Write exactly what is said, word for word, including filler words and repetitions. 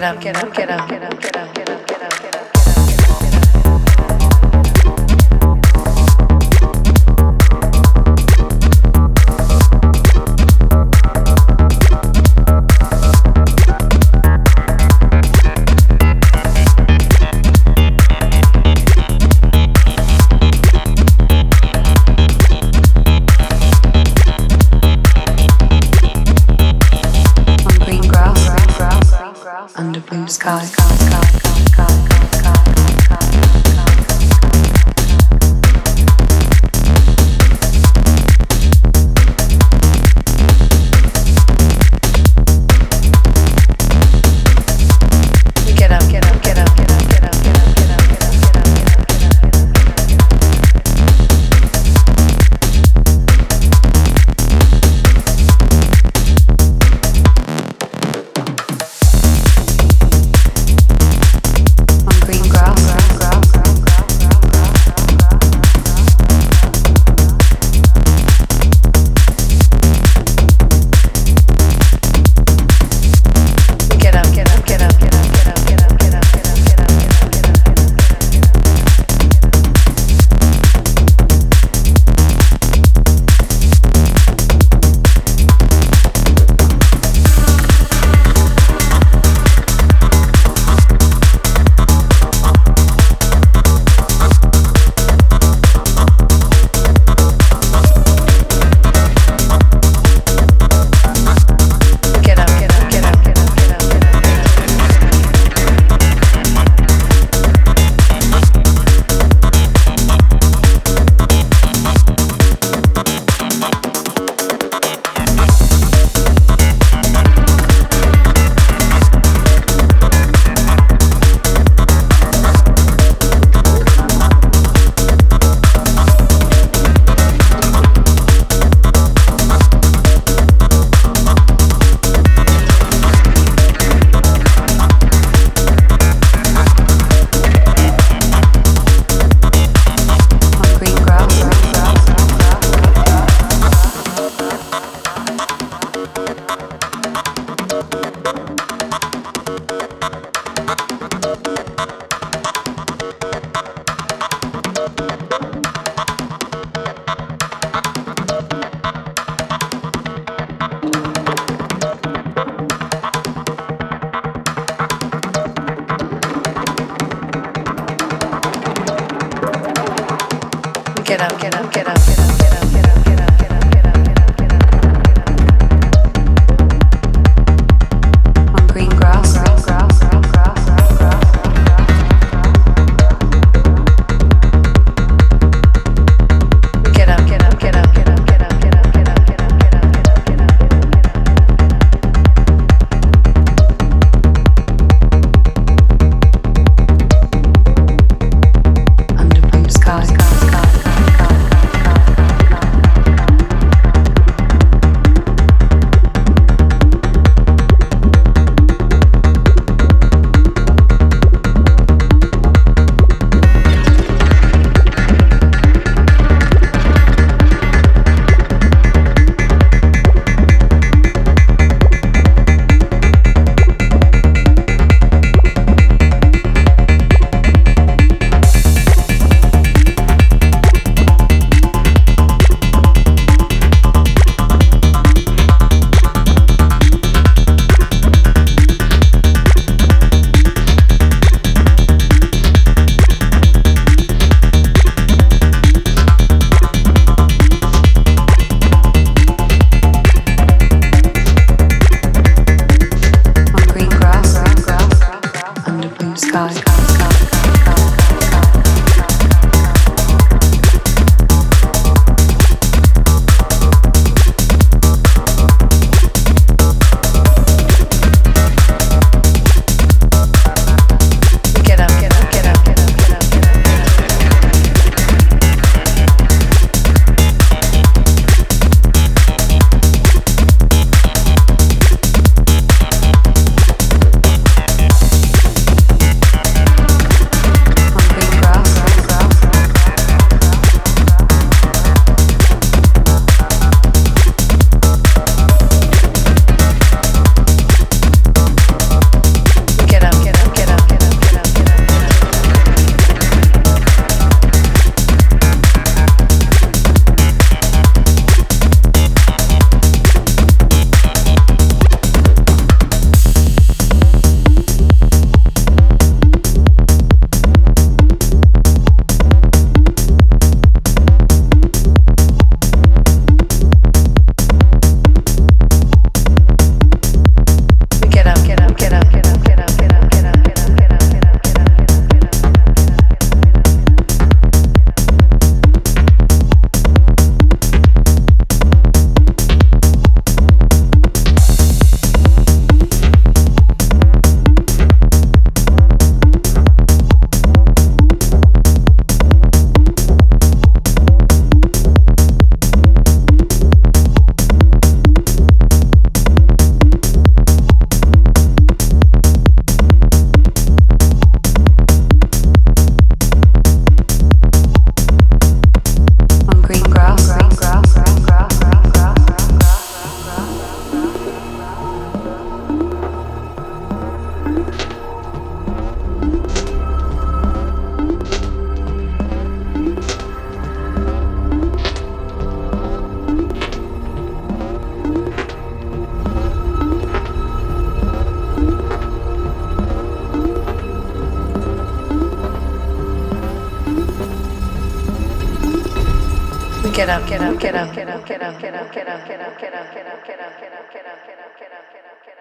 up, get up, get up, get up, get up, get up, get up, get up. Under blue sky. Get up, get up, get up, get up, get up, get up, get up, get up, get up, get up, get up. On green grass, green grass, green grass, green grass. Get up, get up, get up, get up, get up, get up, get up, get up, get up, get up, get up, get up. Under blue sky, sky, sky, sky, sky, sky. Get up, get up, get up, get up, get up, get up, get up, get up, get up, get up, get up, get up, get up, get up, get up, get up, get up.